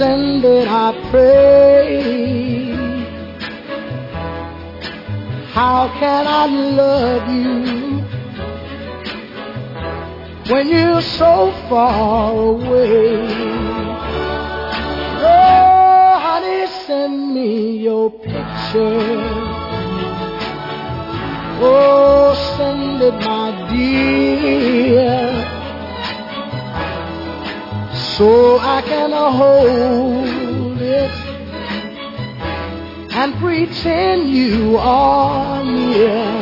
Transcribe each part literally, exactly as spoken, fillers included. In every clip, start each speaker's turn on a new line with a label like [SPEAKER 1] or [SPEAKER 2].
[SPEAKER 1] send it, I pray. How can I love you when you're so far away? Oh, honey, send me your picture. Oh, send it, my dear, so I can hold it and pretend you are near.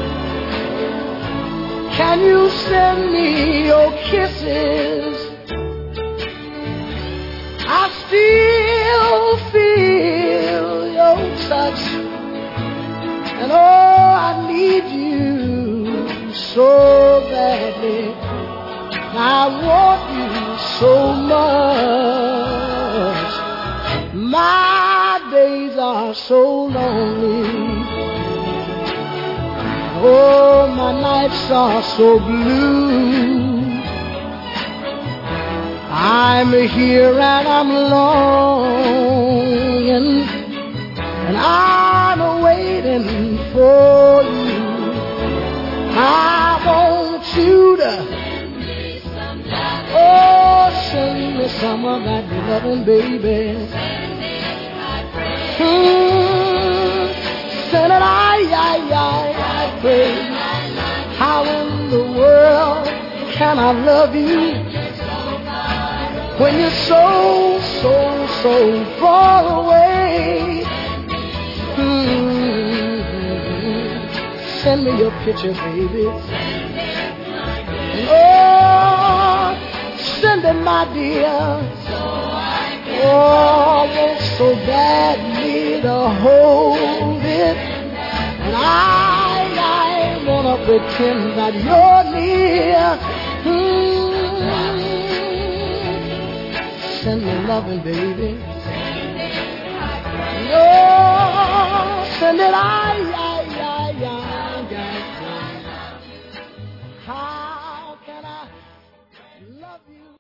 [SPEAKER 1] Can you send me your kisses? I still feel your touch, and oh, I need you so badly. I want you so much. My days are so lonely. Oh, my nights are so blue. I'm here and I'm longing, and I'm waiting for you. I want you to, oh, send me some of that loving, baby. Mm, send it, I, I, I, I pray. How in the world can I love you when you're so, so, so far away? Mm, send me your picture, baby. Oh, send it, my dear. Oh, I want so badly to hold it, and I, I wanna pretend that you're near. Mm, send me loving, baby. Oh, send it, I,